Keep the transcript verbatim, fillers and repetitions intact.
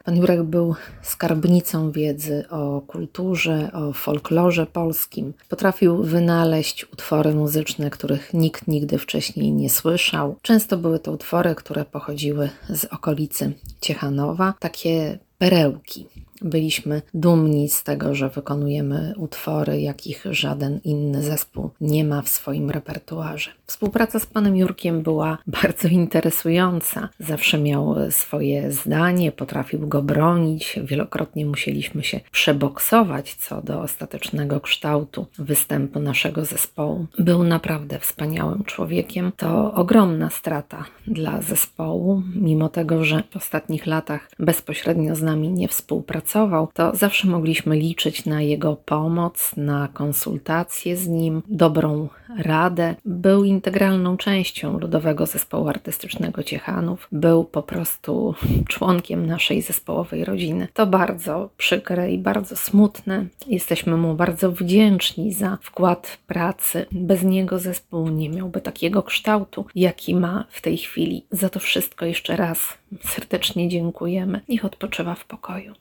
Pan Jurek był skarbnicą wiedzy o kulturze, o folklorze polskim. Potrafił wynaleźć utwory muzyczne, których nikt nigdy wcześniej nie słyszał. Często były to utwory, które pochodziły z okolicy Ciechanowa, takie perełki. Byliśmy dumni z tego, że wykonujemy utwory, jakich żaden inny zespół nie ma w swoim repertuarze. Współpraca z panem Jurkiem była bardzo interesująca. Zawsze miał swoje zdanie, potrafił go bronić. Wielokrotnie musieliśmy się przeboksować co do ostatecznego kształtu występu naszego zespołu. Był naprawdę wspaniałym człowiekiem. To ogromna strata dla zespołu. Mimo tego, że w ostatnich latach bezpośrednio z nami nie współpracował, to zawsze mogliśmy liczyć na jego pomoc, na konsultacje z nim, dobrą radę. Był integralną częścią Ludowego Zespołu Artystycznego Ciechanów. Był po prostu członkiem naszej zespołowej rodziny. To bardzo przykre i bardzo smutne. Jesteśmy mu bardzo wdzięczni za wkład pracy. Bez niego zespół nie miałby takiego kształtu, jaki ma w tej chwili. Za to wszystko jeszcze raz serdecznie dziękujemy. Niech odpoczywa w pokoju.